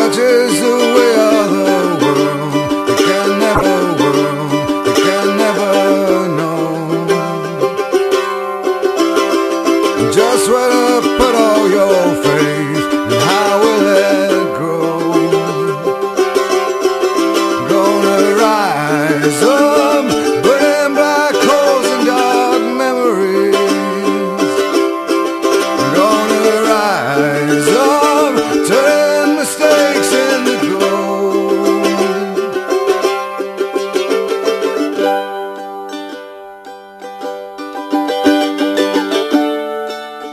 such is the way of the world. You can never know just where to put all your faith and how will it grow. Gonna rise up.